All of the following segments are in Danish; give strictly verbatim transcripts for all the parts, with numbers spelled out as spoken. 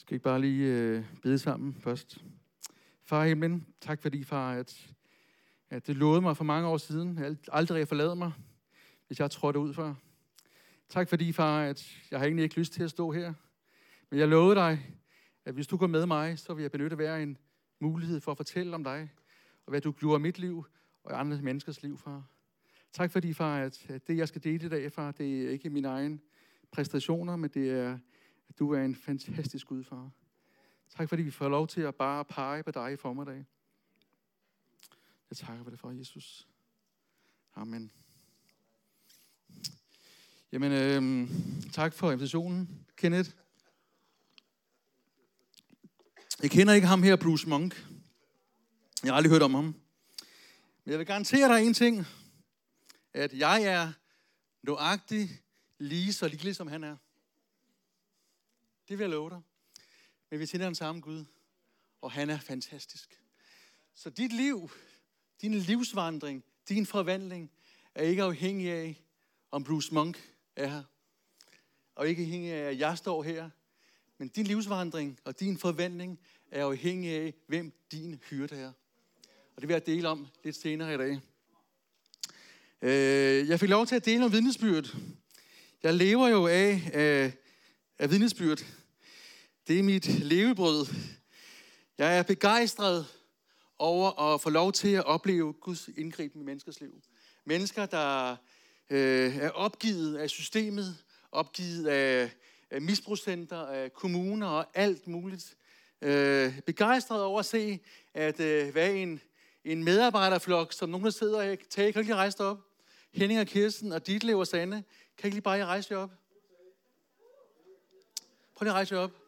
Skal ikke bare lige øh, bede sammen først? Far i himlen, tak fordi, far, at, at det lovede mig for mange år siden, at aldrig at forlade mig, hvis jeg trådte ud for. Tak fordi, far, at jeg har egentlig ikke lyst til at stå her, men jeg lovede dig, at hvis du går med mig, så vil jeg benytte hver en mulighed for at fortælle om dig, og hvad du gjorde i mit liv og i andre menneskers liv, far. Tak fordi, far, at, at det, jeg skal dele i dag, far, det er ikke mine egne præstationer, men det er, at du er en fantastisk Gud, far. Tak fordi vi får lov til at bare pege på dig i formiddag. Jeg takker for det, for Jesus. Amen. Jamen, øh, tak for invitationen, Kenneth. Jeg kender ikke ham her, Bruce Monk. Jeg har aldrig hørt om ham. Men jeg vil garantere dig en ting, at jeg er nøjagtig lige så lille, som han er. Det vil jeg love dig. Men vi tænder den samme Gud, og han er fantastisk. Så dit liv, din livsvandring, din forvandling, er ikke afhængig af, om Bruce Monk er her. Og ikke afhængig af, at jeg står her. Men din livsvandring og din forvandling er afhængig af, hvem din hyrde er. Og det vil jeg dele om lidt senere i dag. Jeg fik lov til at dele om vidnesbyrd. Jeg lever jo af, af, af vidnesbyrd. Det er mit levebrød. Jeg er begejstret over at få lov til at opleve Guds indgriben i menneskers liv. Mennesker, der øh, er opgivet af systemet, opgivet af, af misbrugscenter, af kommuner og alt muligt. Øh, begejstret over at se, at øh, hvad en, en medarbejderflok, som nogen der sidder her, kan ikke lige rejse op. Henning og Kirsten og Ditlev og Sanne, kan ikke lige bare rejse jer op? Prøv lige at rejse jer op.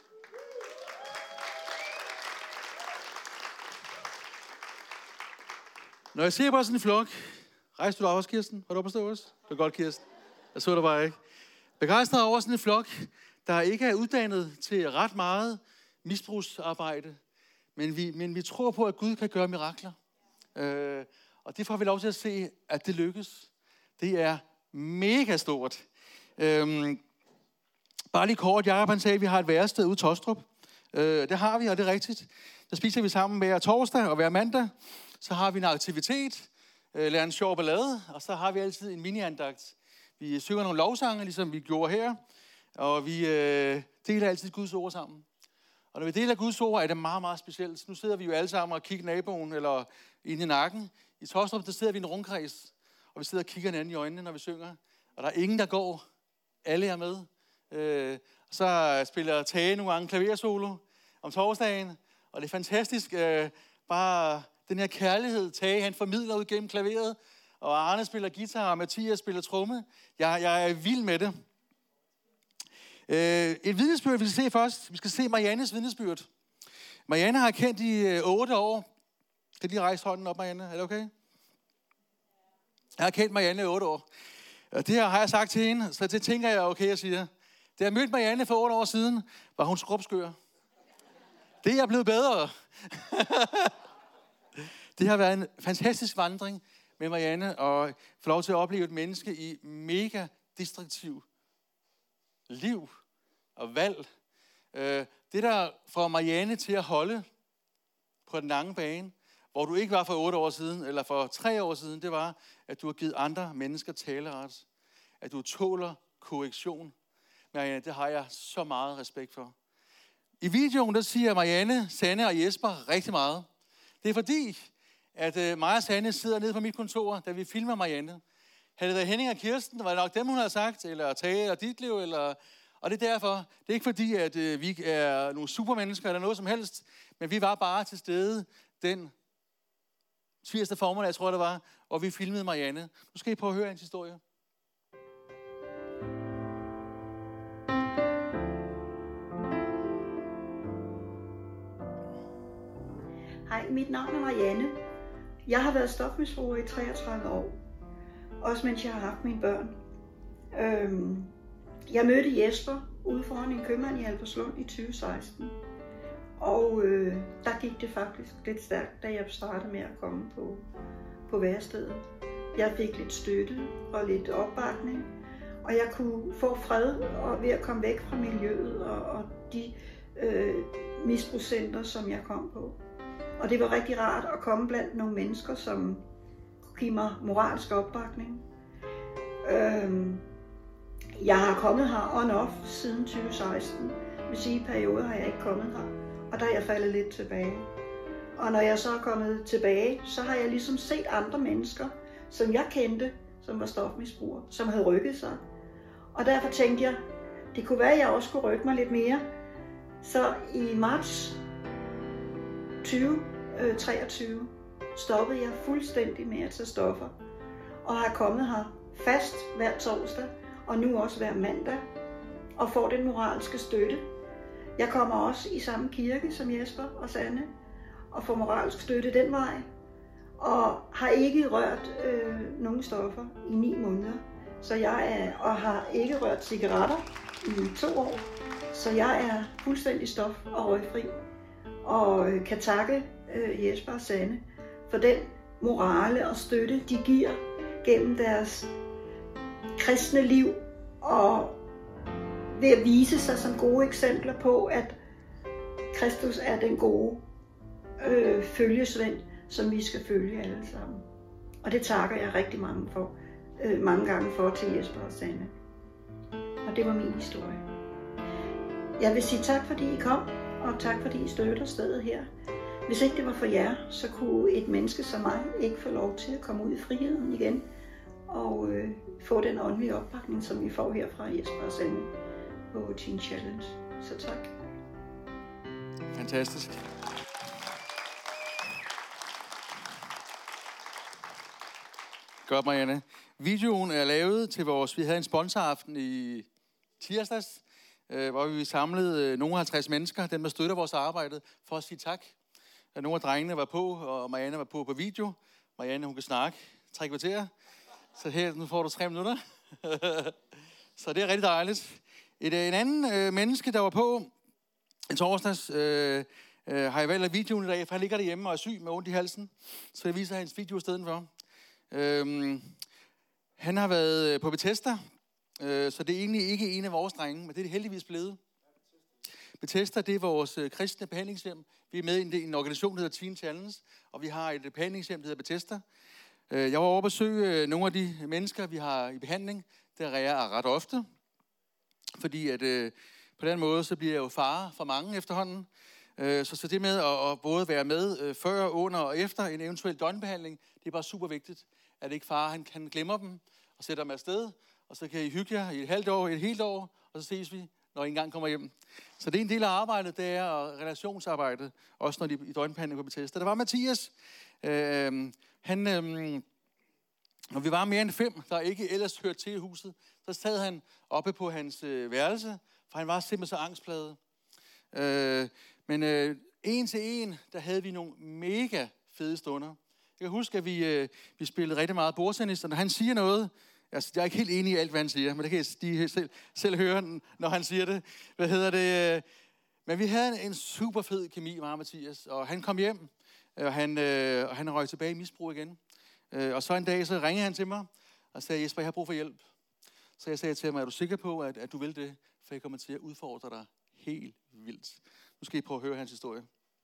Når jeg ser bare sådan en flok, rejste du dig også, Kirsten? Var du oppe at stå også? Det var godt, Kirsten. Jeg så dig bare ikke. Begejstret over sådan en flok, der ikke er uddannet til ret meget misbrugsarbejde, men vi, men vi tror på, at Gud kan gøre mirakler. Øh, og det får vi lov til at se, at det lykkes. Det er mega stort. Øh, bare lige kort, Jacob han sagde, at vi har et værested ude i Tostrup. Øh, det har vi, og det er rigtigt. Der spiser vi sammen hver torsdag og hver mandag. Så har vi en aktivitet, øh, lærer en sjov ballade, og så har vi altid en mini-andagt. Vi synger nogle lovsange, ligesom vi gjorde her, og vi øh, deler altid Guds ord sammen. Og når vi deler Guds ord, er det meget, meget specielt. Nu sidder vi jo alle sammen og kigger naboen, eller ind i nakken. I Tostrup, der sidder vi i en rundkreds, og vi sidder og kigger hinanden i øjnene, når vi synger. Og der er ingen, der går. Alle er med. Øh, så spiller Tage nogle gange klaversolo om torsdagen, og det er fantastisk. Øh, bare den her kærlighed, Tage, han formidler ud gennem klaveret, og Arne spiller guitar, og Mathias spiller tromme. Jeg, jeg er vild med det. Øh, et vidnesbyrd, vi skal se først. Vi skal se Mariannes vidnesbyrd. Marianne har kendt i øh, otte år. Kan lige rejse hånden op, Marianne? Er det okay? Jeg har kendt Marianne i otte år. Og det her har jeg sagt til hende, så det tænker jeg okay, jeg siger. Da jeg mødte Marianne for otte år siden, var hun skrubskør. Det er blevet bedre. Det har været en fantastisk vandring med Marianne, og få lov til at opleve et menneske i mega distraktiv liv og valg. Det, der får Marianne til at holde på den lange bane, hvor du ikke var for otte år siden, eller for tre år siden, det var, at du har givet andre mennesker taleret. At du tåler korrektion. Marianne, det har jeg så meget respekt for. I videoen, der siger Marianne, Sanne og Jesper rigtig meget. Det er fordi, at øh, mig og Sanne sidder nede på mit kontor, da vi filmer Marianne. Havde det været Henning og Kirsten, var det nok dem, hun havde sagt, eller Tage og Ditlev, eller... Og det er derfor. Det er ikke fordi, at øh, vi er nogle supermennesker, eller noget som helst, men vi var bare til stede den tirsdag formiddag, jeg tror det var, og vi filmede Marianne. Nu skal I prøve at høre hendes historie. Hej, mit navn er Marianne. Jeg har været stofmisbruger i treogtredive år, også mens jeg har haft mine børn. Øhm, jeg mødte Jesper ude foran en købmand i Albertslund i tyve seksten, og øh, der gik det faktisk lidt stærkt, da jeg startede med at komme på, på værestedet. Jeg fik lidt støtte og lidt opbakning, og jeg kunne få fred og ved at komme væk fra miljøet og, og de øh, misbrugscenter, som jeg kom på. Og det var rigtig rart at komme blandt nogle mennesker, som kunne give mig moralsk opbakning. Øhm, jeg har kommet her on-off siden tyve seksten. Det vil sige, i perioder har jeg ikke kommet her, og der er jeg faldet lidt tilbage. Og når jeg så er kommet tilbage, så har jeg ligesom set andre mennesker, som jeg kendte, som var stofmisbrugere, som havde rykket sig. Og derfor tænkte jeg, det kunne være, at jeg også skulle rykke mig lidt mere. Så i marts tyve treogtyve stoppede jeg fuldstændig med at tage stoffer, og har kommet her fast hver torsdag, og nu også hver mandag, og får den moralske støtte. Jeg kommer også i samme kirke som Jesper og Sanne, og får moralsk støtte den vej, og har ikke rørt øh, nogen stoffer i ni måneder. Så jeg er, og har ikke rørt cigaretter i to år, så jeg er fuldstændig stof- og røgfri, og øh, kan takke øh, Jesper og Sanne for den morale og støtte, de giver gennem deres kristne liv, og ved at vise sig som gode eksempler på, at Kristus er den gode øh, følgesvend, som vi skal følge alle sammen. Og det takker jeg rigtig mange, for, øh, mange gange for til Jesper og Sanne. Og det var min historie. Jeg vil sige tak, fordi I kom, og tak, fordi I støtter stedet her. Hvis ikke det var for jer, så kunne et menneske som mig ikke få lov til at komme ud i friheden igen, og øh, få den åndelige opbakning, som vi får her fra Jesper og Sanne på Teen Challenge. Så tak. Fantastisk. Godt, Marianne. Videoen er lavet til vores... Vi havde en sponsoraften i tirsdags, øh, hvor vi samlede øh, nogle halvtreds mennesker, dem der støtter vores arbejde, for at sige tak. Nogle af drengene var på, og Marianne var på på video. Marianne, hun kan snakke tre kvarter. Så her, nu får du tre minutter. Så det er rigtig dejligt. Et, en anden øh, menneske, der var på en torsdags, øh, øh, har jeg valgt videoen i dag, for han ligger derhjemme og er syg med ondt i halsen. Så jeg viser hans video i stedet for. Øh, han har været på Bethesda, øh, så det er egentlig ikke en af vores drenge, men det er det heldigvis blevet. Bethesda, det er vores øh, kristne behandlingshjem. Vi er med i en, en organisation, der hedder Teen Challenge, og vi har et behandlingshjem, der hedder Bethesda. Øh, jeg var over at besøge øh, nogle af de mennesker, vi har i behandling. Der er jeg ret ofte, fordi at, øh, på den måde, så bliver jeg jo far for mange efterhånden. Øh, så, så det med at, at både være med øh, før, under og efter en eventuel døgnbehandling, det er bare super vigtigt, at ikke far han, han glemmer dem og sætter dem afsted, og så kan I hygge jer i et halvt år, et helt år, og så ses vi, når I engang kommer hjem. Så det er en del af arbejdet, det er og relationsarbejdet, også når de er i døgnbehandling på Bethesda. Der var Mathias, øh, han, øh, når vi var mere end fem, der ikke ellers hørte til i huset, så sad han oppe på hans øh, værelse, for han var simpelthen så angstplaget. Øh, men øh, en til en, der havde vi nogle mega fede stunder. Jeg kan huske, at vi, øh, vi spillede rigtig meget bordtennis, og når han siger noget, altså, jeg er ikke helt enig i alt, hvad han siger, men det kan jeg de selv, selv høre, når han siger det. Hvad hedder det? Men vi havde en, en super fed kemi, mig og Mathias, og han kom hjem, og han, øh, og han røg tilbage i misbrug igen. Øh, og så en dag, så ringede han til mig, og sagde, Jesper, jeg har brug for hjælp. Så jeg sagde til ham, er du sikker på, at, at du vil det? For jeg kommer til at udfordre dig helt vildt. Nu skal I prøve at høre hans historie.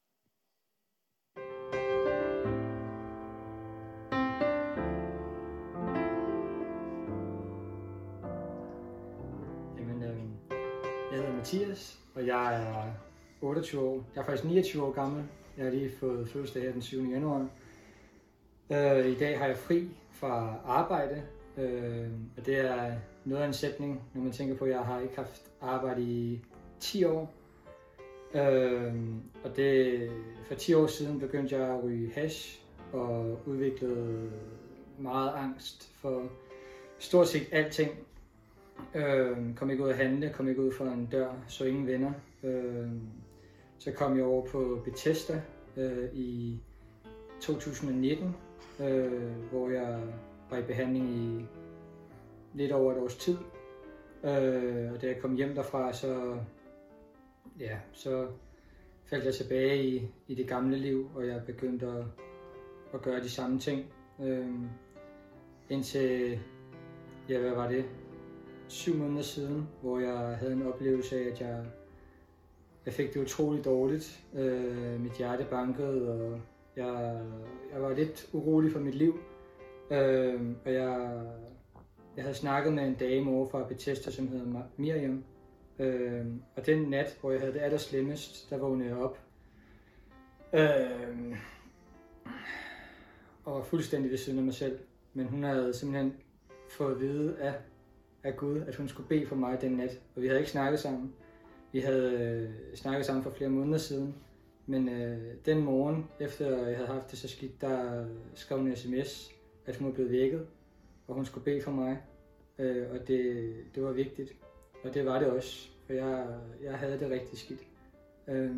Jamen, øh, jeg hedder Mathias, og jeg er otteogtyve år. Jeg er faktisk niogtyve år gammel. Jeg har lige fået fødselsdag her den syvende januar. Øh, I dag har jeg fri fra arbejde, øh, og det er noget af en sætning, når man tænker på, at jeg har ikke haft arbejde i ti år. Øh, og det, for ti år siden begyndte jeg at ryge hash og udviklede meget angst for stort set alting. Øh, kom ikke ud at handle, kom ikke ud for en dør, så ingen venner. Øh, så kom jeg over på Bethesda øh, i to tusind nitten, øh, hvor jeg var i behandling i lidt over et års tid. Øh, og da jeg kom hjem derfra, så, ja, så faldt jeg tilbage i, i det gamle liv, og jeg begyndte at, at gøre de samme ting. Øh, indtil, ja, hvad var det? Syv måneder siden, hvor jeg havde en oplevelse af, at jeg jeg fik det utroligt dårligt. Øh, mit hjerte bankede, og jeg, jeg var lidt urolig for mit liv. Øh, og jeg, jeg havde snakket med en dame over fra Bethesda, som hedder Miriam. Øh, og den nat, hvor jeg havde det allerslemmest, der vågnede jeg op. Øh, og var fuldstændig ved siden af mig selv. Men hun havde simpelthen fået at vide af, af Gud, at hun skulle bede for mig den nat. Og vi havde ikke snakket sammen. Vi havde øh, snakket sammen for flere måneder siden. Men øh, den morgen, efter jeg havde haft det så skidt, der skrev hun en sms, at hun var blevet vækket. Og hun skulle bede for mig. Øh, og det, det var vigtigt. Og det var det også. For jeg, jeg havde det rigtig skidt. Øh,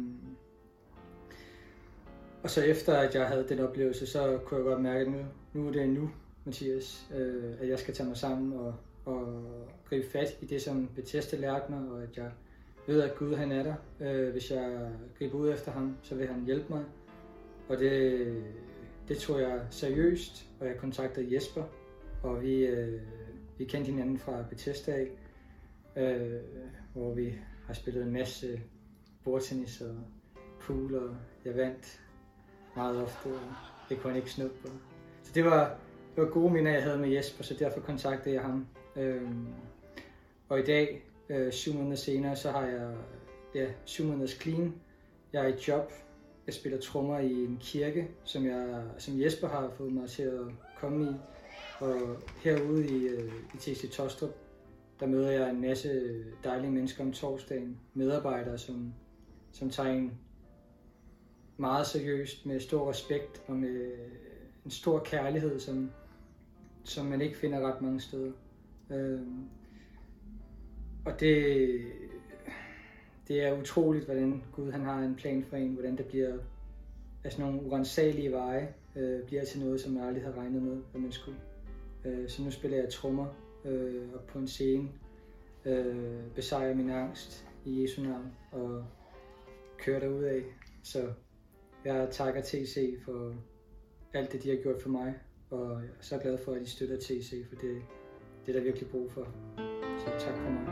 Og så efter at jeg havde den oplevelse, så kunne jeg godt mærke, at nu, nu er det nu, Mathias, øh, at jeg skal tage mig sammen og, og gribe fat i det, som Bethesda lærte mig, og at jeg ved, at Gud han er der. Øh, hvis jeg griber ud efter ham, så vil han hjælpe mig. Og det, det tog jeg seriøst, og jeg kontaktede Jesper, og vi, øh, vi kendte hinanden fra Bethesda af, øh, hvor vi har spillet en masse bordtennis og pool, og jeg vandt meget ofte, og det kunne han ikke snuppe på. Så det var, det var gode minder, jeg havde med Jesper, så derfor kontaktede jeg ham. Øhm, og i dag, øh, syv måneder senere, så har jeg ja, syv måneders clean. Jeg er i job. Jeg spiller trommer i en kirke, som, jeg, som Jesper har fået mig til at komme i. Og herude i, øh, i T C Tostrup, der møder jeg en masse dejlige mennesker om torsdagen. Medarbejdere, som, som tager en meget seriøst, med stor respekt og med en stor kærlighed, som, som man ikke finder ret mange steder. Øhm, og det, det er utroligt, hvordan Gud han har en plan for en, hvordan det bliver af sådan nogle urensagelige veje, øh, bliver til noget, som jeg aldrig havde regnet med, at man skulle. Øh, så nu spiller jeg trommer øh, op på en scene, øh, besejrer min angst i Jesu navn og kører derudad. Så jeg takker T C for alt det, de har gjort for mig, og jeg er så glad for, at de støtter T C, for det, det er der virkelig brug for. Så tak for mig.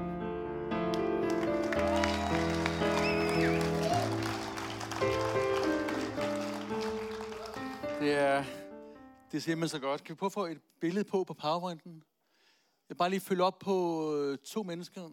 Det er, det er simpelthen så godt. Kan vi prøve at få et billede på på PowerPointen? Jeg vil bare lige følge op på to mennesker.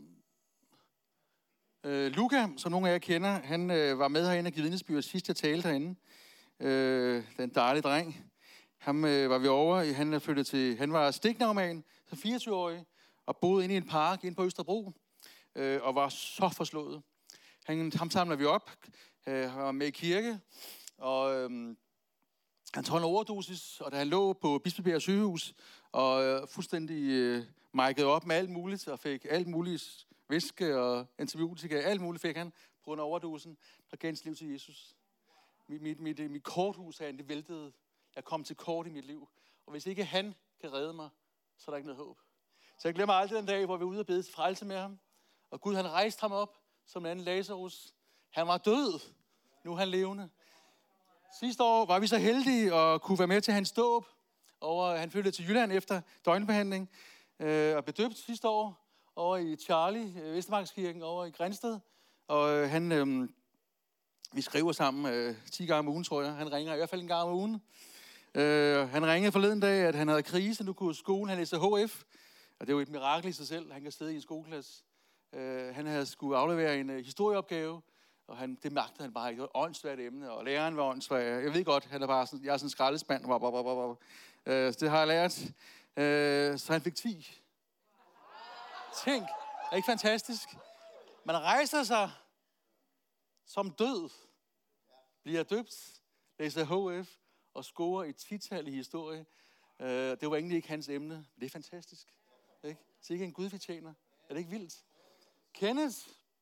Øh, Luca, som nogle af jer kender, han øh, var med herinde og givet vidnesbyrd sidst jeg talte herinde. Øh, den dejlige dreng. Ham øh, var vi over. Han er flyttet til. Han var stiknarkoman, så fireogtyve-årig, og boede inde i en park inde på Østerbro, øh, og var så forslået. Han, ham samler vi op. Øh, han var med i kirke, og øh, han tog en overdosis, og da han lå på Bispebjerg sygehus, og øh, fuldstændig øh, mic'et op med alt muligt, og fik alt muligt væske og antibiotika, alt muligt fik han på grund af overdosen, der gav hans liv til Jesus. Mit, mit, mit, mit korthus herinde, det væltede. Jeg kom til kort i mit liv. Og hvis ikke han kan redde mig, så er der ikke noget håb. Så jeg glemmer aldrig den dag, hvor vi var ude og bede til frelse med ham. Og Gud, han rejste ham op som en anden Lazarus. Han var død. Nu er han levende. Sidste år var vi så heldige at kunne være med til hans dåb. Og han flyttede til Jylland efter døgnbehandling. Øh, og blev døbt sidste år over i Charlie, Vestermarkskirken, over i Grænsted. Og øh, han, øh, vi skriver sammen øh, ti gange om ugen, tror jeg. Han ringer i hvert fald en gang om ugen. Øh, han ringede forleden dag, at han havde krise. Nu kunne skolen, han læste H F. Og det er jo et mirakel i sig selv. Han kan sidde i en skoleklasse. Øh, han havde skulle aflevere en uh, historieopgave. Og han, det magtede han bare ikke. Det var et åndssvagt emne, og læreren var åndssvagt. Jeg ved godt, han er bare sådan, jeg er sådan en skraldespand. Øh, så det har jeg lært. Øh, så han fik ti. Tænk, er det ikke fantastisk? Man rejser sig som død, bliver døbt, læser H F og scorer et tital i historie. Uh, det var egentlig ikke hans emne, men det er fantastisk. Ikke? Så ikke en Gud, vi tjener. Er det ikke vildt? Kenneth.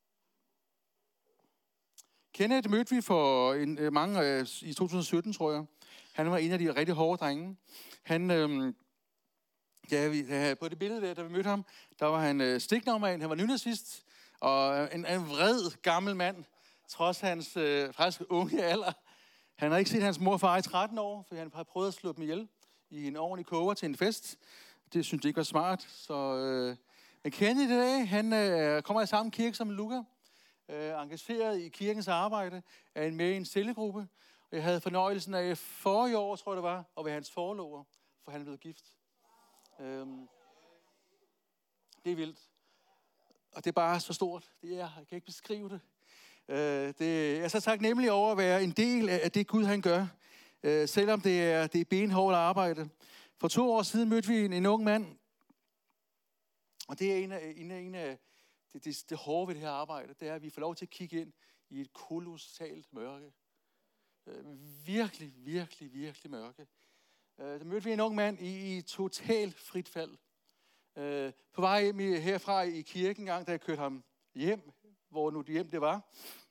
Kenneth mødte vi for en, mange uh, i to tusind sytten, tror jeg. Han var en af de rigtig hårde drenge. Han... Uh, Ja, vi, ja, på det billede der, da vi mødte ham, der var han øh, stiknarkoman, han var nynazist, og en, en vred gammel mand, trods hans øh, faktisk unge alder. Han har ikke set hans mor og far i tretten år, for han har prøvet at slå dem ihjel i en ordentlig koger til en fest. Det synes jeg ikke var smart. Så, øh, men Kenneth i dag, han øh, kommer i samme kirke som Luca. øh, engageret i kirkens arbejde, er med i en cellegruppe, og jeg havde fornøjelsen af forrige år, tror jeg det var, at være hans forlover, for han blev gift. Øhm, det er vildt. Og det er bare så stort. Det er, jeg kan ikke beskrive det. Øh, det jeg er så taknemmelig over at være en del af det Gud, han gør. Øh, selvom det er, det er benhårdt arbejde. For to år siden mødte vi en, en ung mand. Og det er en af, en af, en af det, det, det hårde ved det her arbejde. Det er, at vi får lov til at kigge ind i et kolossalt mørke. Øh, virkelig, virkelig, virkelig mørke. Øh, der mødte vi en ung mand i, i totalt frit fald. Øh, på vej hjem i, herfra i kirken en gang, da jeg kørte ham hjem, hvor nu det hjem det var.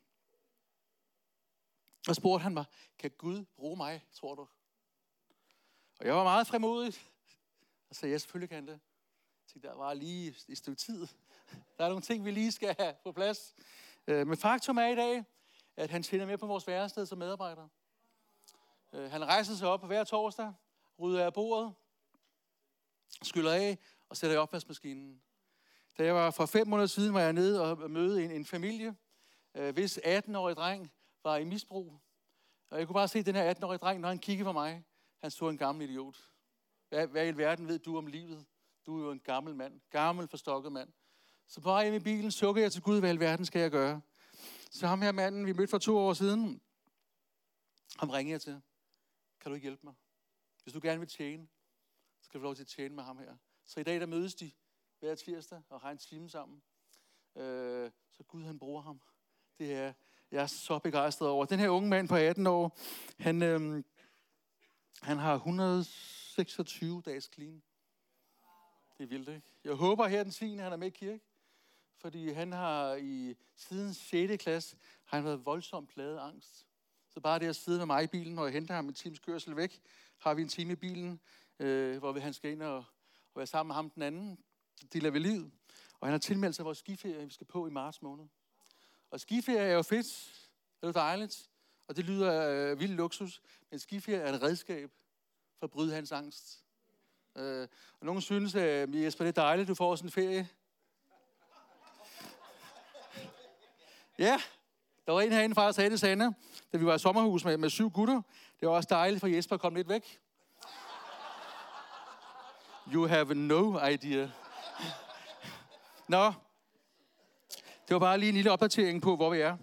Og spurgte han mig, kan Gud bruge mig, tror du? Og jeg var meget fremodig. Og sagde, ja, selvfølgelig kan det. Jeg tænkte, der var lige et stykke tid. Der er nogle ting, vi lige skal have på plads. Øh, men faktum er i dag, at han tjener med på vores værested som medarbejder. Øh, han rejser sig op hver torsdag, rydder af bordet, skyller af og sætter i opvaskemaskinen. Da jeg var for fem måneder siden, var jeg nede og mødte en, en familie, øh, hvis atten-årige dreng var i misbrug. Og jeg kunne bare se den her atten-årige dreng, når han kiggede på mig. Han så en gammel idiot. Hvad, hvad i verden ved du om livet? Du er jo en gammel mand. Gammel, forstokket mand. Så på vej hjem i bilen sukker jeg til Gud, hvad i verden skal jeg gøre? Så ham her manden, vi mødte for to år siden, ham ringede jeg til. Kan du ikke hjælpe mig? Hvis du gerne vil tjene, så skal du få lov til at tjene med ham her. Så i dag der mødes de hver tirsdag og har en time sammen. Øh, så Gud han bruger ham. Det er jeg er så begejstret over. Den her unge mand på atten år, han, øh, han har et hundrede og seksogtyve dages clean. Det er vildt, ikke? Jeg håber her den tiende han er med i kirke. Fordi han har i siden sjette klasse, har han været voldsomt plaget af angst. Så bare det at sidde med mig i bilen, og jeg henter ham en times kørsel væk, har vi en time i bilen, øh, hvor han skal ind og, og være sammen med ham den anden. Deler ved livet. Og han har tilmeldt sig vores skiferie, vi skal på i marts måned. Og skiferie er jo fedt. Det er jo dejligt. Og det lyder øh, vildt luksus. Men skiferie er et redskab for at bryde hans angst. Øh, og nogen synes, at øh, Jesper, det er dejligt, du får sådan en ferie. Ja, der var en herinde fra, der sagde det sande, da vi var i sommerhus med, med syv gutter. Det var også dejligt for Jesper at komme lidt væk. You have no idea. Nå, det var bare lige en lille opdatering på, hvor vi er.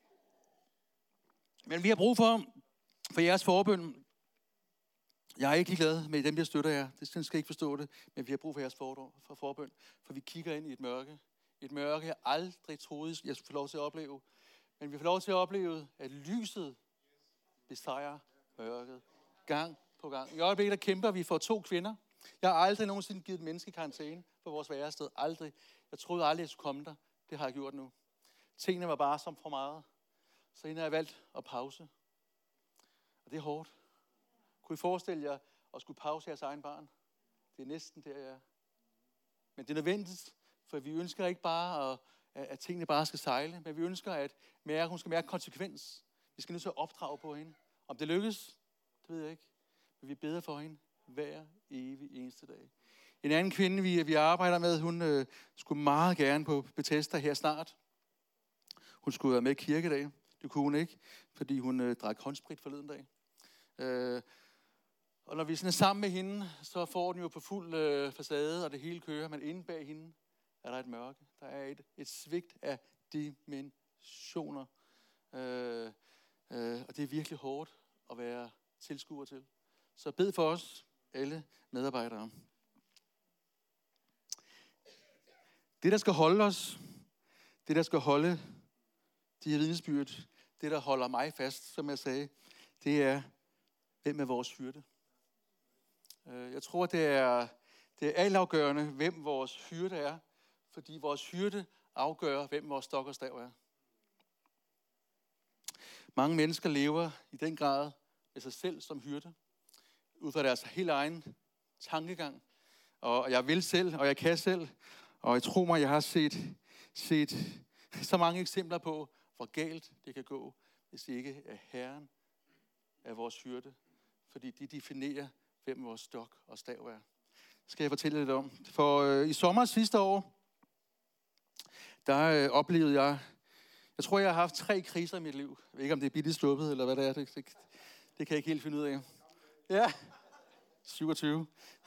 Men vi har brug for, for jeres forbøn. Jeg er ikke glad med dem, der støtter jer. Det skal jeg ikke forstå det. Men vi har brug for jeres for forbøn. For vi kigger ind i et mørke. Et mørke, jeg aldrig troede, jeg skulle få lov til at opleve. Men vi får lov til at opleve, at lyset besejrer mørket. Gang på gang. I øjeblikket der kæmper vi for to kvinder. Jeg har aldrig nogensinde givet et menneske karantæne på vores værested. Aldrig. Jeg troede aldrig, jeg skulle komme der. Det har jeg gjort nu. Tingene var bare som for meget. Så hende har jeg valgt at pause. Og det er hårdt. Kunne I forestille jer at skulle pause jeres egen barn? Det er næsten der, jeg er. Men det er nødvendigt, for vi ønsker ikke bare, at, at tingene bare skal sejle, men vi ønsker, at mærke, hun skal mærke konsekvens. Vi skal nødt til at opdrage på hende. Om det lykkes, det ved jeg ikke. Men vi beder for hende hver evig eneste dag. En anden kvinde, vi, vi arbejder med, hun øh, skulle meget gerne på Bethesda her snart. Hun skulle være med i kirkedag. Det kunne hun ikke, fordi hun øh, drak håndsprit forleden dag. Øh, og når vi sådan er sammen med hende, så får den jo på fuld øh, facade, og det hele kører. Men inde bag hende er der et mørke. Der er et, et svigt af dimensioner. Øh, øh, og det er virkelig hårdt at være tilskuer til. Så bed for os, alle medarbejdere. Det, der skal holde os, det, der skal holde de her vidnesbyrd, det, der holder mig fast, som jeg sagde, det er, hvem er vores hyrde. Jeg tror, det er, det er altafgørende, hvem vores hyrde er, fordi vores hyrde afgør, hvem vores stok og stav er. Mange mennesker lever i den grad med sig selv som hyrde, ud fra deres helt egen tankegang. Og jeg vil selv, og jeg kan selv, og jeg tror mig, jeg har set, set så mange eksempler på, hvor galt det kan gå, hvis ikke er Herren er vores hyrde. Fordi de definerer, hvem vores stok og stav er. Skal jeg fortælle lidt om. For øh, i sommer sidste år, der øh, oplevede jeg, Jeg tror, jeg har haft tre kriser i mit liv. Jeg ved ikke, om det er billigt sluppet, eller hvad det er. Det, det, det kan jeg ikke helt finde ud af. Ja, syvogtyve.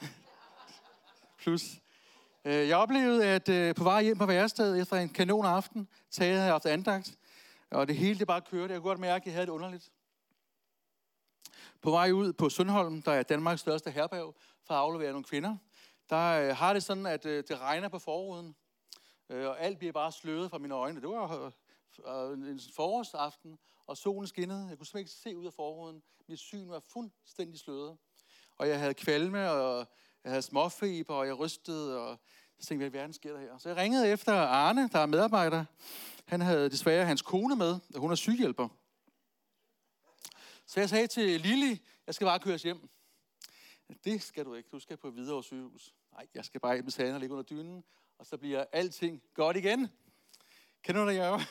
Plus. Jeg oplevede, at på vej hjem på værestedet efter en kanon aften, taget havde haft andagt, og det hele det bare kørte. Jeg kunne godt mærke, at jeg havde det underligt. På vej ud på Sundholm, der er Danmarks største herberg, for at aflevere nogle kvinder, der har det sådan, at det regner på forruden, og alt bliver bare sløret fra mine øjne. Det var en forårsaften, og solen skinnede. Jeg kunne simpelthen ikke se ud af forruden. Mit syn var fuldstændig sløret. Og jeg havde kvalme, og jeg havde småfeber, og jeg rystede, og jeg tænkte, hvad i verden sker der her? Så jeg ringede efter Arne, der er medarbejder. Han havde desværre hans kone med, og hun er sygehjælper. Så jeg sagde til Lili, jeg skal bare køres hjem. Det skal du ikke, du skal på Hvidovre sygehus. Nej, jeg skal bare hjem med Sanne og ligge under dynen, og så bliver alting godt igen. Kender du det, jeg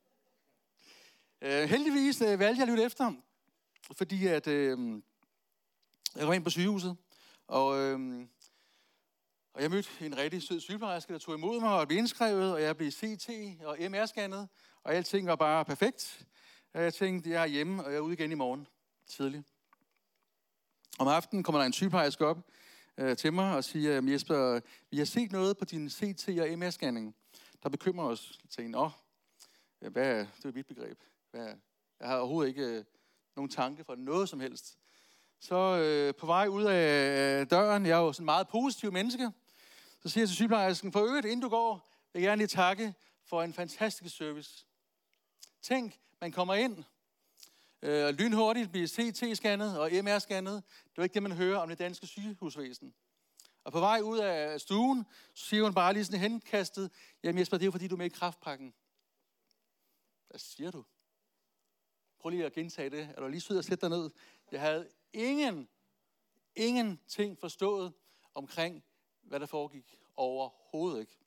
uh, Heldigvis uh, valgte jeg at lytte efter, fordi at, uh, jeg kom ind på sygehuset, og, uh, og jeg mødte en rigtig sød sygeplejerske, der tog imod mig og blev indskrevet, og jeg blev C T og M R-scannet, og alting var bare perfekt. Og jeg tænkte, jeg er hjemme, og jeg er ude igen i morgen tidligt. Om aftenen kommer der en sygeplejerske op uh, til mig og siger, Jesper, vi har set noget på din C T og M R-scanning, der bekymrer os. Jeg tænkte, nå, hvad er, det er mit begreb. Hvad, jeg har overhovedet ikke øh, nogen tanke for noget som helst. Så øh, på vej ud af døren, jeg er jo sådan en meget positiv menneske, så siger jeg til sygeplejersken, for øvrigt, inden du går, vil jeg gerne lige takke for en fantastisk service. Tænk, man kommer ind, øh, lynhurtigt bliver C T-scannet og M R-scannet. Det er ikke det, man hører om det danske sygehusvæsen. Og på vej ud af stuen, så siger hun bare lige sådan henkastet, jamen Jesper, det er jo fordi, du er med i kræftpakken. Hvad siger du? Prøv lige at gentage det. Er du lige sød at sætte dig ned? Jeg havde ingen, ingenting forstået omkring, hvad der foregik. Overhovedet ikke.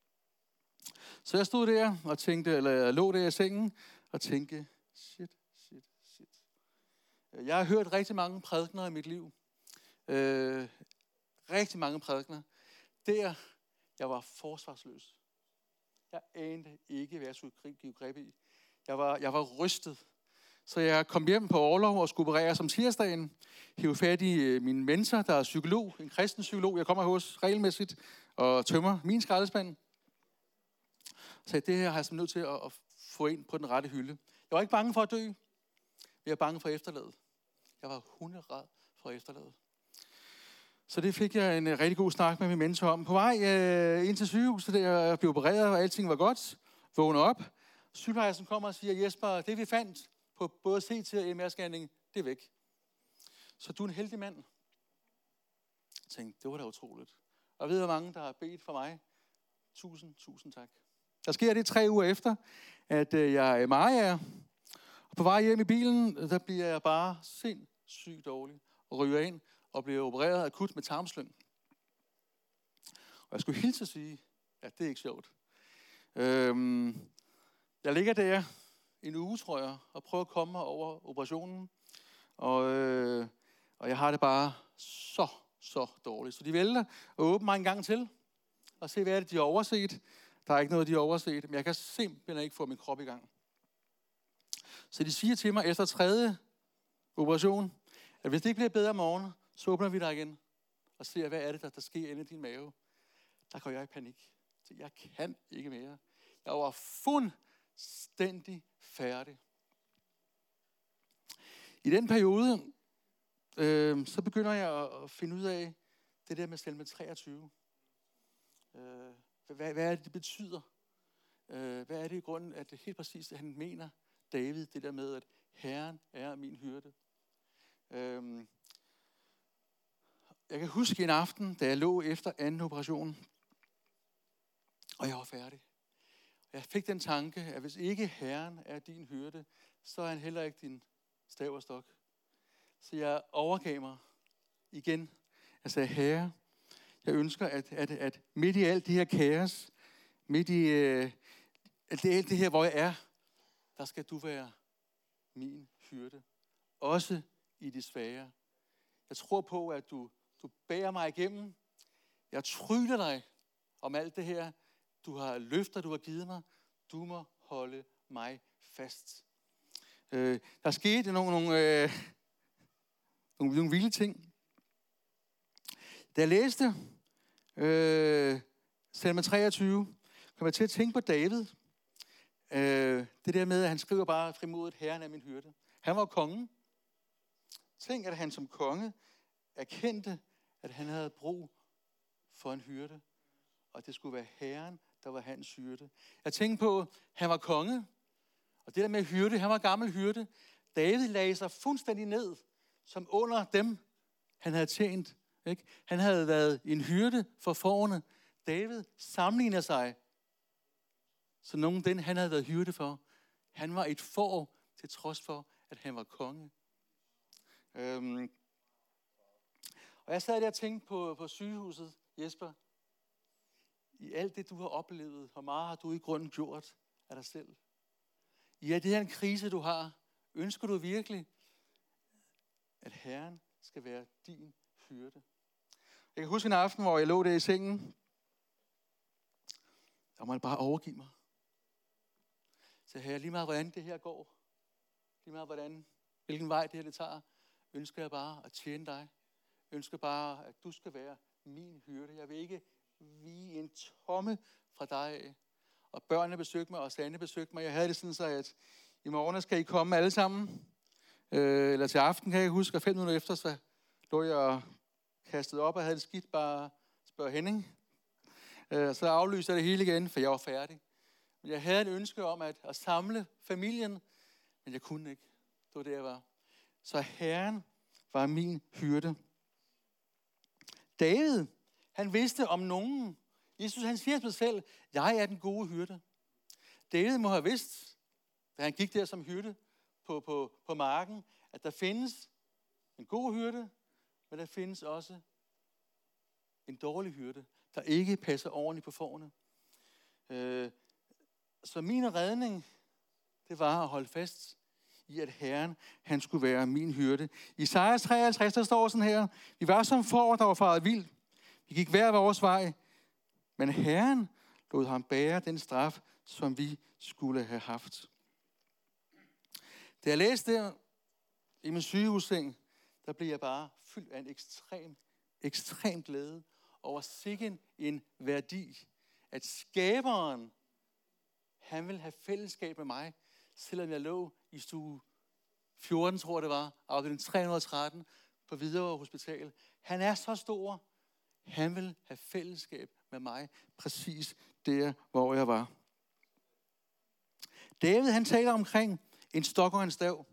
Så jeg stod der og tænkte, eller jeg lå der i sengen og tænkte, shit, shit, shit. Jeg har hørt rigtig mange prædikener i mit liv. Øh, rigtig mange prædikener. Der, jeg var forsvarsløs. Jeg anede ikke, hvad jeg skulle give greb i. Jeg var, jeg var rystet. Så jeg kom hjem på orlov og skulle opereres om tirsdagen. Hævde fat i min mentor, der er psykolog, en kristen psykolog, jeg kommer hos regelmæssigt, og tømmer min skraldespand. Så det her har jeg simpelthen nødt til at, at få ind på den rette hylde. Jeg var ikke bange for at dø. Jeg var bange for efterladet. Jeg var hunderad for efterladet. Så det fik jeg en rigtig god snak med min mentor om. På vej øh, ind til sygehuset, der jeg blev opereret, og alting var godt. Vågnede op. Sygeplejersken kommer og siger, Jesper, det vi fandt på både C T og M R-scanning, det er væk. Så du er en heldig mand. Jeg tænkte, det var da utroligt. Og ved, hvor mange, der har bedt for mig? Tusind, tusind tak. Der sker det tre uger efter, at øh, jeg er Maja. Og på vej hjem i bilen, der bliver jeg bare sindssygt dårlig. Og ryger ind og bliver opereret akut med tarmslyng. Og jeg skulle hilse at sige, at det er ikke sjovt. Øhm, jeg ligger der en uge, tror jeg, og prøver at komme mig over operationen. Og, øh, og jeg har det bare så, så dårligt. Så de vælger at åbne mig en gang til, og se, hvad er det, de har overset. Der er ikke noget, de har overset, men jeg kan simpelthen ikke få min krop i gang. Så de siger til mig efter tredje operation, at hvis det ikke bliver bedre om morgenen, så åbner vi dig igen og ser, hvad er det, der, der sker inde i din mave. Der går jeg i panik. Så jeg kan ikke mere. Jeg var fuldstændig færdig. I den periode, øh, så begynder jeg at finde ud af det der med salme treogtyve. Øh, hvad, hvad er det, det betyder? Øh, hvad er det i grunden, at det helt præcist, at han mener, David, det der med, at Herren er min hyrde. Øh, jeg kan huske en aften, da jeg lå efter anden operation, og jeg var færdig. Jeg fik den tanke, at hvis ikke Herren er din hyrde, så er han heller ikke din stav og stok. Så jeg overgav mig igen. Jeg sagde, Herre, jeg ønsker, at, at, at midt i alt det her kaos, midt i øh, alt det her, hvor jeg er, der skal du være min hyrde. Også i det svære. Jeg tror på, at du, du bærer mig igennem. Jeg tryller dig om alt det her. Du har løfter, du har givet mig. Du må holde mig fast. Øh, der skete nogle, nogle, øh, nogle, nogle vilde ting. Da jeg læste øh, salme treogtyve, kom jeg til at tænke på David. Øh, det der med, at han skriver bare frimodigt, Herren er min hyrde. Han var kongen. Tænk, at han som konge erkendte, at han havde brug for en hyrde. Og det skulle være Herren, der var hans hyrde. Jeg tænkte på, at han var konge. Og det der med hyrde, han var gammel hyrde. David lagde sig fuldstændig ned, som under dem, han havde tjent. Ikke? Han havde været en hyrde for fårene. David sammenligner sig, så nogen den, han havde været hyrde for. Han var et får, til trods for, at han var konge. Øhm. Og jeg sad der og tænkte på, på sygehuset, Jesper. I alt det, du har oplevet, hvor meget har du i grunden gjort af dig selv? I alt det her en krise, du har, ønsker du virkelig, at Herren skal være din hyrde? Jeg kan huske en aften, hvor jeg lå der i sengen. Der må jeg bare overgive mig. Så Herre, lige meget hvordan det her går, lige meget hvordan, hvilken vej det her det tager, ønsker jeg bare at tjene dig. Ønsker bare, at du skal være min hyrde. Jeg vil ikke vige en tomme fra dig af. Og børnene besøgte mig, og Sande besøgte mig. Jeg havde det sådan så, at i morgen skal I komme alle sammen. Øh, eller til aften, kan jeg huske, og fem minutter efter, så lå jeg og kastede op og havde det skidt, bare spørge Henning. Øh, så aflyste jeg det hele igen, for jeg var færdig. Men jeg havde et ønske om at, at samle familien, men jeg kunne ikke. Det var det, jeg var. Så Herren var min hyrde. David, han vidste om nogen. Jesus, han siger til sig selv, jeg er den gode hyrde. David må have vidst, da han gik der som hyrde på, på, på marken, at der findes en god hyrde, men der findes også en dårlig hyrde, der ikke passer ordentligt på fårene. Øh, så min redning, det var at holde fast i, at Herren, han skulle være min hyrde. I Isaiah treoghalvtreds, der står sådan her, vi var som får, der var faret vild. Vi gik hver vores vej, men Herren lod ham bære den straf, som vi skulle have haft. Da jeg læste der i min sygehusseng, der blev jeg bare fyldt af en ekstrem, ekstrem glæde over sikken en værdi, at skaberen, han vil have fællesskab med mig, selvom jeg lå i stue fjorten, tror jeg det var, afdeling tre hundrede og tretten på Hvidovre Hospital. Han er så stor, han vil have fællesskab med mig, præcis der, hvor jeg var. David, han taler omkring en stok og en stav.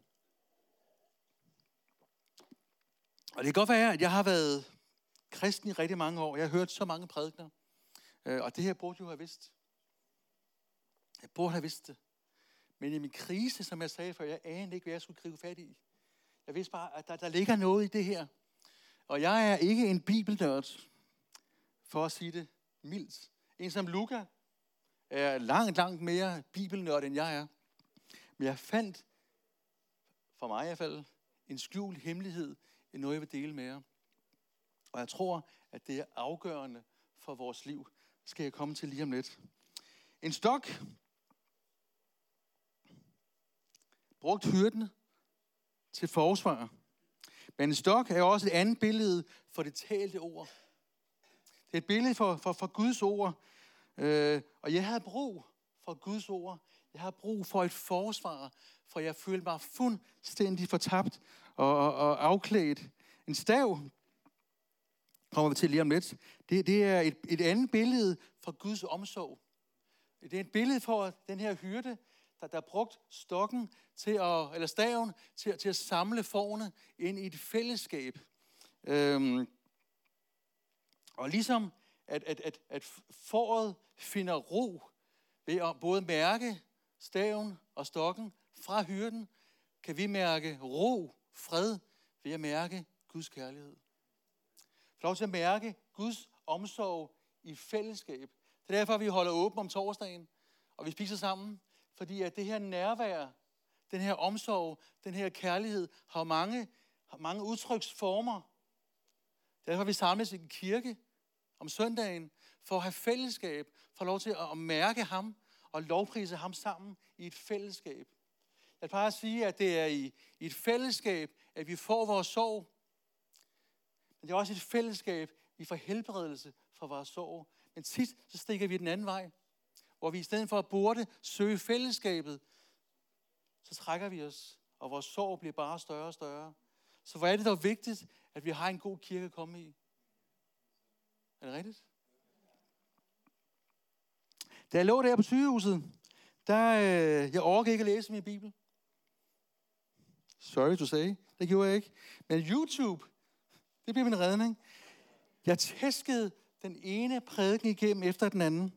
Og det kan godt være, at jeg har været kristen i rigtig mange år. Jeg har hørt så mange prædikener. Og det her burde jeg jo have vidst. Jeg burde have vidst det. Men i min krise, som jeg sagde før, jeg anede ikke, hvad jeg skulle gribe fat i. Jeg vidste bare, at der, der ligger noget i det her. Og jeg er ikke en bibelnørd, for at sige det mildt. En som Luca er langt, langt mere bibelnørd, end jeg er. Men jeg fandt, for mig i hvert fald, en skjult hemmelighed i noget, jeg vil dele med jer. Og jeg tror, at det er afgørende for vores liv. Det skal jeg komme til lige om lidt. En stok brugt hyrden til forsvar. Men en stok er også et andet billede for det talte ord. Det er et billede for, for, for Guds ord. Øh, og jeg havde brug for Guds ord. Jeg havde brug for et forsvar, for jeg følte mig fuldstændig fortabt og, og, og afklædt. En stav, kommer vi til lige om lidt, det, det er et, et andet billede for Guds omsorg. Det er et billede for den her hyrde, der, der brugt stokken til at, eller staven til, til at samle fårene ind i et fællesskab. Øhm, og ligesom at, at, at, at fåret finder ro ved at både mærke staven og stokken fra hyrden, kan vi mærke ro, fred, ved at mærke Guds kærlighed. Få lov til at mærke Guds omsorg i fællesskab. Det er derfor, vi holder åben om torsdagen, og vi spiser sammen. Fordi at det her nærvær, den her omsorg, den her kærlighed, har mange, har mange udtryksformer. Derfor vi samles i en kirke om søndagen, for at have fællesskab, for lov til at mærke ham, og lovprise ham sammen i et fællesskab. Jeg plejer at sige, at det er i, i et fællesskab, at vi får vores sorg. Men det er også et fællesskab, vi får helbredelse fra vores sorg. Men tit så stikker vi den anden vej, hvor vi i stedet for at burde søge fællesskabet, så trækker vi os, og vores sorg bliver bare større og større. Så hvor er det dog vigtigt, at vi har en god kirke at komme i? Er det rigtigt? Da jeg lå der på sygehuset, der øh, jeg orkede ikke at læse min bibel. Sorry to say, det gjorde jeg ikke. Men YouTube, det blev min redning. Jeg tæskede den ene prædiken igennem efter den anden.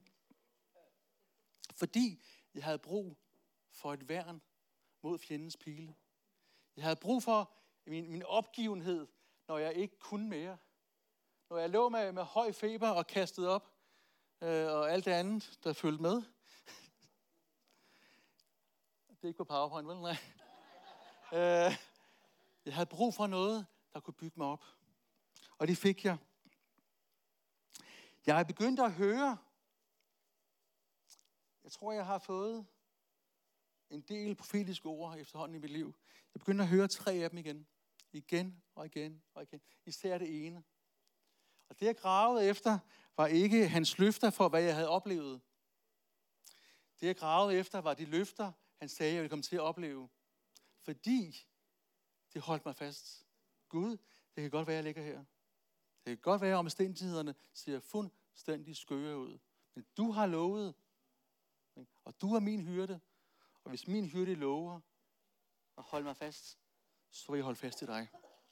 Fordi jeg havde brug for et værn mod fjendens pile. Jeg havde brug for min, min opgivenhed, når jeg ikke kunne mere. Når jeg lå med, med høj feber og kastede op, øh, og alt det andet, der følte med. Det er ikke på PowerPoint, vel? Nej. øh, jeg havde brug for noget, der kunne bygge mig op. Og det fik jeg. Jeg er begyndt at høre. Jeg tror, jeg har fået en del profetiske ord efterhånden i mit liv. Jeg begyndte at høre tre af dem igen. Igen og igen og igen. Især det ene. Og det, jeg gravede efter, var ikke hans løfter for, hvad jeg havde oplevet. Det, jeg gravede efter, var de løfter, han sagde, jeg ville komme til at opleve. Fordi det holdt mig fast. Gud, det kan godt være, jeg ligger her. Det kan godt være, at omstændighederne ser fuldstændig skøre ud. Men du har lovet, og du er min hyrde. Og hvis min hyrde lover at holde mig fast, så vil jeg holde fast i dig.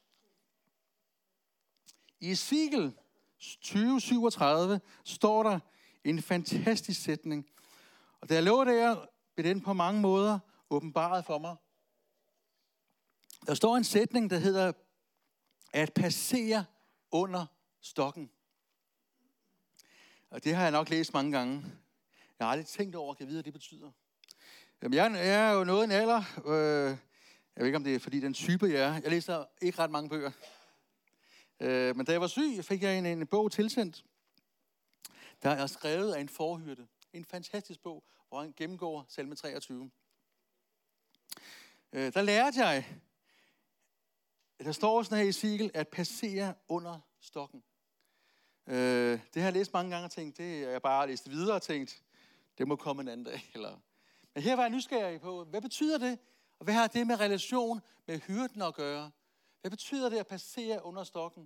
I Ezekiel tyve syvogtredive står der en fantastisk sætning. Og da jeg lå der, blev den på mange måder åbenbaret for mig. Der står en sætning, der hedder, at passere under stokken. Og det har jeg nok læst mange gange. Jeg har aldrig tænkt over, kan jeg vide, hvad det betyder. Jamen, jeg er jo noget en alder. Øh, jeg ved ikke, om det er, fordi den type, jeg er. Jeg læser ikke ret mange bøger. Øh, men da jeg var syg, fik jeg en, en bog tilsendt, der er skrevet af en forhyrte. En fantastisk bog, hvor han gennemgår salme treogtyve. Øh, der lærte jeg, der står sådan her i Ezekiel, at passere under stokken. Øh, det har jeg læst mange gange og tænkt, det er jeg bare læst videre og tænkt, det må komme en anden dag. Eller... Men her var jeg nysgerrig på, hvad betyder det? Og hvad har det med relation med hyrden at gøre? Hvad betyder det at passere under stokken?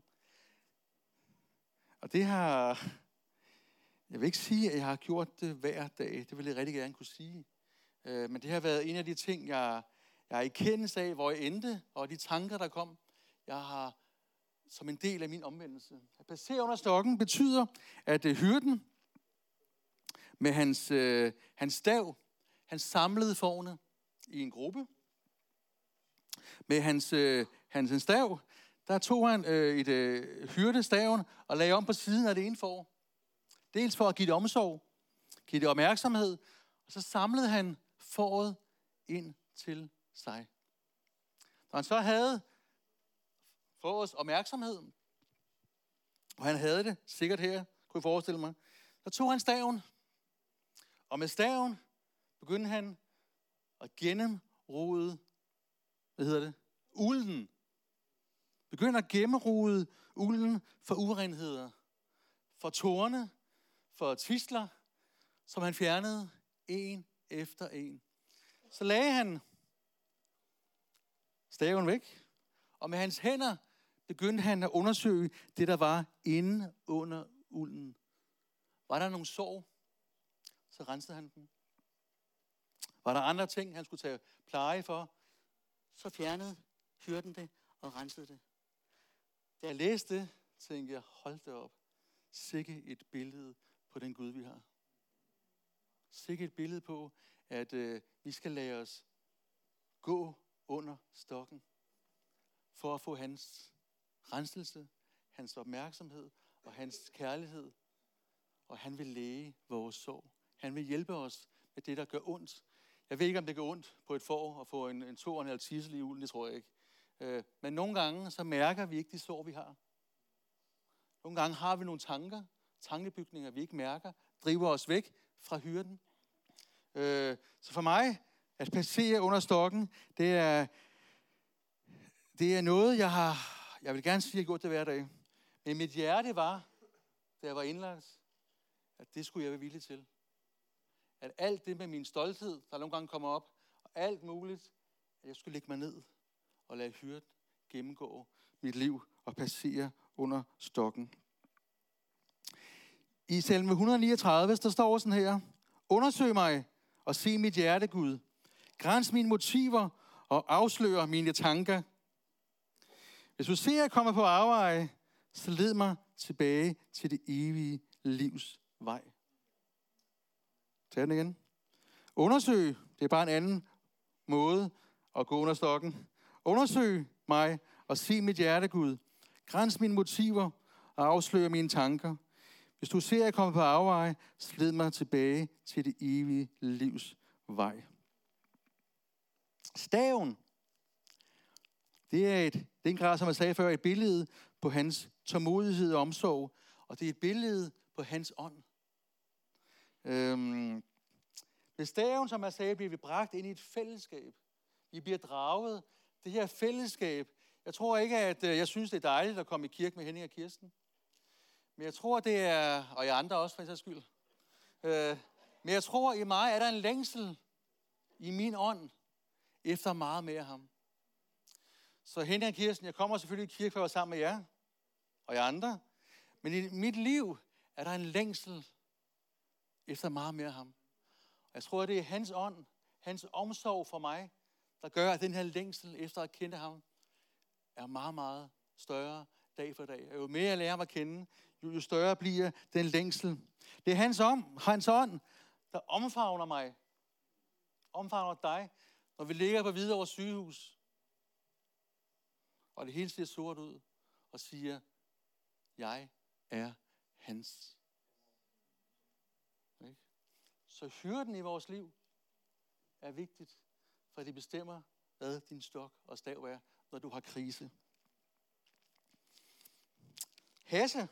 Og det har... Jeg vil ikke sige, at jeg har gjort det hver dag. Det vil jeg rigtig gerne kunne sige. Øh, men det har været en af de ting, jeg, jeg er i kendelse af, hvor jeg endte, og de tanker, der kom, jeg har som en del af min omvendelse. At passere under stokken betyder, at øh, hyrden med hans, øh, hans stav, han samlede fårene i en gruppe. Med hans, øh, hans stav, der tog han øh, et øh, hyrdestaven og lagde om på siden af det ene får. Dels for at give det omsorg, give det opmærksomhed, og så samlede han fåret ind til sig. Når han så havde fårets opmærksomhed, og han havde det sikkert her, kunne jeg forestille mig, så tog han staven, og med staven begyndte han at gennemrode, hvad hedder det, ulden. Begyndte at gennemrode ulden for urenheder, for tårne, for tistler, som han fjernede en efter en. Så lagde han staven væk, og med hans hænder begyndte han at undersøge det, der var inde under ulden. Var der nogle sår, så rensede han dem. Var der andre ting, han skulle tage pleje for, så fjernede hyrden det og rensede det. Da jeg læste det, tænkte jeg, hold da op. Sikke et billede på den Gud, vi har. Sikke et billede på, at øh, vi skal lade os gå under stokken for at få hans renselse, hans opmærksomhed og hans kærlighed. Og han vil læge vores sorg. Han vil hjælpe os med det, der gør ondt. Jeg ved ikke, om det gør ondt på et får at få en, en torn eller tissel i ulen, det tror jeg ikke. Øh, men nogle gange, så mærker vi ikke de sår, vi har. Nogle gange har vi nogle tanker, tankebygninger, vi ikke mærker, driver os væk fra hyrden. Øh, så for mig, at passere under stokken, det er, det er noget, jeg har, jeg vil gerne sige, at jeg har gjort det hver dag. Men mit hjerte var, da jeg var indlagt, at det skulle jeg være villig til. At alt det med min stolthed, der nogle gange kommer op, og alt muligt, at jeg skulle lægge mig ned og lade hyrden gennemgå mit liv og passere under stokken. I salme et hundrede niogtredive, der står sådan her: undersøg mig og se mit hjerte, Gud. Græns mine motiver og afslør mine tanker. Hvis du ser, at jeg kommer på afveje, så led mig tilbage til det evige livs vej. Tag den igen. Undersøg, det er bare en anden måde at gå under stokken. Undersøg mig og se mit hjerte, Gud. Græns mine motiver og afslør mine tanker. Hvis du ser, at jeg kommer på afveje, så led mig tilbage til det evige livs vej. Staven, det er et, det er en grad, som jeg sagde før, et billede på hans tålmodighed og omsorg, og det er et billede på hans ånd. Øhm, med staven, som jeg sagde, bliver vi bragt ind i et fællesskab. Vi bliver draget. Det her fællesskab. Jeg tror ikke, at jeg synes, det er dejligt at komme i kirke med Henning og Kirsten. Men jeg tror, det er, og jeg andre også for en sags skyld. Øh, men jeg tror, i mig er der en længsel i min ånd efter meget mere af ham. Så Henning og Kirsten, jeg kommer selvfølgelig i kirke for at være sammen med jer og jer andre. Men i mit liv er der en længsel efter meget mere af ham. Og jeg tror, det er hans ånd, hans omsorg for mig, der gør, at den her længsel efter at kende ham er meget, meget større dag for dag. Og jo mere jeg lærer ham at kende, jo, jo større bliver den længsel. Det er hans ånd, hans ånd, der omfavner mig, omfavner dig, når vi ligger på Hvidovre sygehus, og det hele ser sort ud, og siger, jeg er hans. Ikke? Så hyrden i vores liv er vigtigt, for det bestemmer, hvad din stok og stav er, når du har krise. Hasse.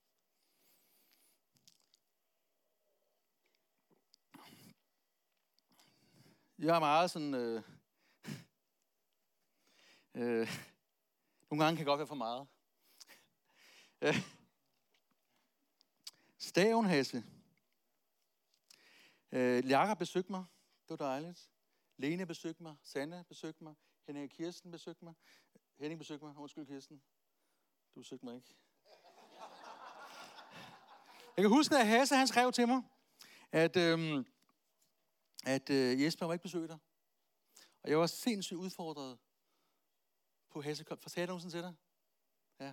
Jeg er meget sådan... Øh, øh, nogle gange kan det godt være for meget. Øh, staven, Hasse. Øh, Jakob besøgte mig. Det var dejligt. Lene besøgte mig. Sanne besøgte mig. Henning og Kirsten besøgte mig. Henning besøgte mig. Undskyld, Kirsten. Du besøgte mig ikke. Jeg kan huske, at Hasse han skrev til mig, at, øhm, at øh, Jesper var ikke besøgt dig. Og jeg var sindssygt udfordret på Hasse. For sagde jeg nogensinde til dig? Ja.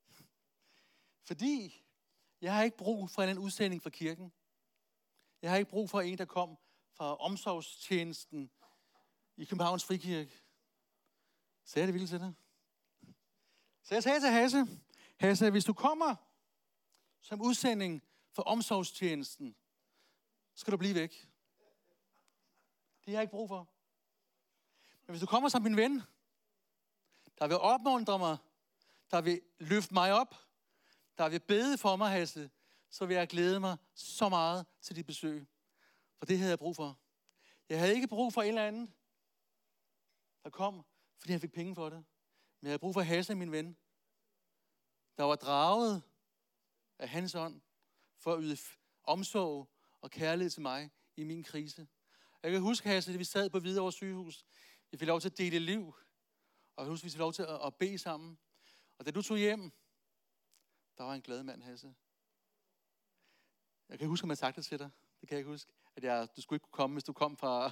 Fordi jeg har ikke brug for en udsending fra kirken. Jeg har ikke brug for en, der kom fra omsorgstjenesten i Københavns Frikirke. Sagde jeg det virkelig til dig? Så jeg sagde til Hasse, Hasse, hvis du kommer som udsending for omsorgstjenesten, så skal du blive væk. Det har jeg ikke brug for. Men hvis du kommer som min ven, der vil opmuntre mig, der vil løfte mig op, der vil bede for mig, Hasse, så vil jeg glæde mig så meget til dit besøg. For det havde jeg brug for. Jeg havde ikke brug for en eller anden, der kom, fordi han fik penge for det. Men jeg havde brug for Hasse, min ven, der var draget af hans ånd, for at yde omsorg og kærlighed til mig i min krise. Jeg kan huske, Hasse, at vi sad på Hvidovre sygehus. Vi fik lov til at dele liv. Og jeg husker, vi fik lov til at, at bede sammen. Og da du tog hjem, der var en glad mand, Hasse. Jeg kan huske, at man sagde det til dig. Det kan jeg ikke huske. At jeg, du skulle ikke kunne komme, hvis du kom fra...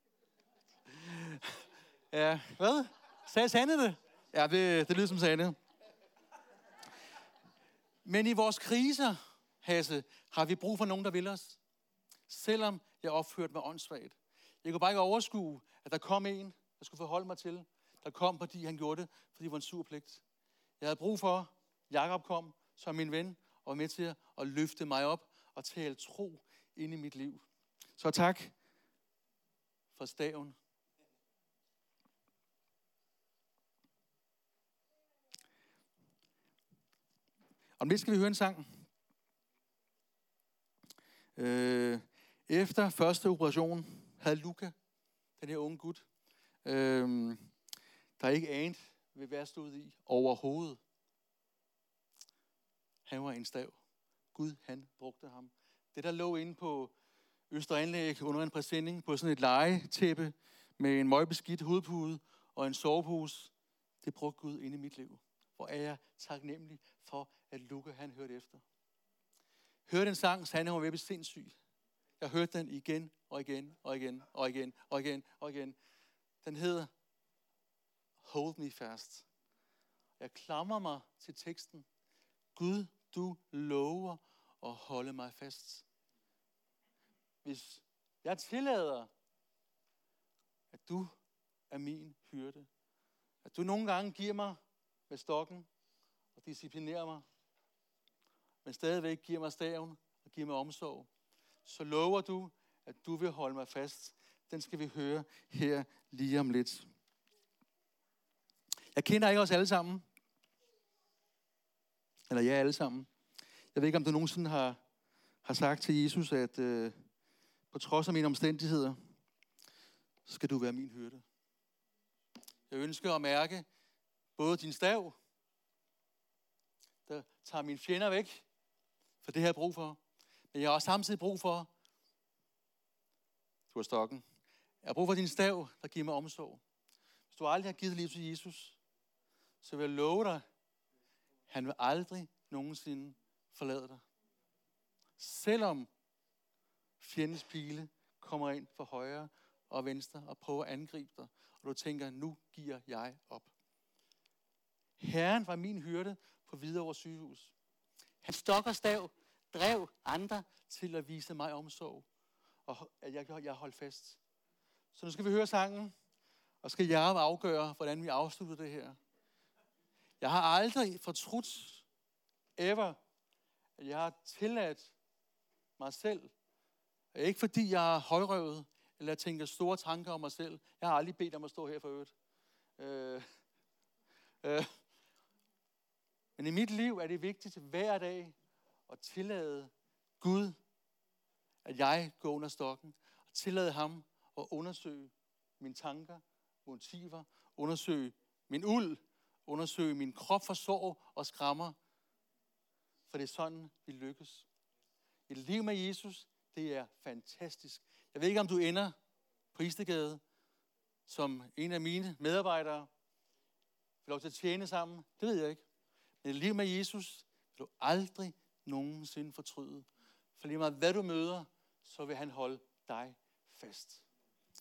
Ja, hvad? Sagde Sanne det? Ja, det, det lyder som Sanne. Men i vores kriser, Hasse, har vi brug for nogen, der vil os. Selvom jeg opførte mig åndssvagt. Jeg kunne bare ikke overskue, at der kom en, jeg skulle forholde mig til. Der kom, fordi han gjorde det, fordi det var en sur pligt. Jeg havde brug for, at Jakob kom som min ven, og var med til at løfte mig op og tale tro ind i mit liv. Så tak for staven. Om lidt skal vi høre en sang. Øh, efter første operation, havde Luka, den her unge gut, øhm, der ikke anede, hvad jeg stod i overhovedet. Han var en stav. Gud, han brugte ham. Det, der lå inde på Østeranlæg under en præsending på sådan et legetæppe med en møgbeskidt hovedpude og en sovepose, det brugte Gud inde i mit liv. Hvor er jeg taknemmelig for, at Luka, han hørte efter. Hørte en sang, så han var ved at blive sindssyg. Jeg hørte den igen og igen og igen og igen og igen og igen. Den hedder Hold Me Fast. Jeg klamrer mig til teksten. Gud, du lover at holde mig fast. Hvis jeg tillader, at du er min hyrde, at du nogle gange giver mig med stokken og disciplinerer mig, men stadigvæk giver mig staven og giver mig omsorg, så lover du, at du vil holde mig fast. Den skal vi høre her lige om lidt. Jeg kender ikke os alle sammen. Eller jer alle sammen. Jeg ved ikke, om du nogensinde har, har sagt til Jesus, at øh, på trods af mine omstændigheder, så skal du være min hyrde. Jeg ønsker at mærke både din stav, der tager mine fjender væk, for det har jeg brug for. Men jeg har også samtidig brug for, du har stokken, jeg har brug for din stav, der giver mig omsorg. Hvis du aldrig har givet liv til Jesus, så vil jeg love dig, han vil aldrig nogensinde forlade dig. Selvom fjendens pile kommer ind fra højre og venstre og prøver at angribe dig, og du tænker, nu giver jeg op. Herren var min hyrde på Hvidovre sygehus. Hans stok og stav drev andre til at vise mig omsorg, og at jeg, jeg holdt fast. Så nu skal vi høre sangen, og skal jeg afgøre, hvordan vi afslutter det her. Jeg har aldrig fortrudt, ever, at jeg har tilladt mig selv. Ikke fordi jeg er højrøvet, eller jeg tænker store tanker om mig selv. Jeg har aldrig bedt om at stå her for øvrigt. Øh, øh. Men i mit liv er det vigtigt hver dag at tillade Gud, at jeg går under stokken, og tillade ham at undersøge mine tanker, motiver, undersøge min uld, undersøge min krop for sorg og skrammer. For det er sådan, vi lykkes. Et liv med Jesus, det er fantastisk. Jeg ved ikke, om du ender på Istedgade som en af mine medarbejdere. Får lov til at tjene sammen. Det ved jeg ikke. Men et liv med Jesus vil du aldrig nogensinde fortryde. For lige meget hvad du møder, så vil han holde dig fast.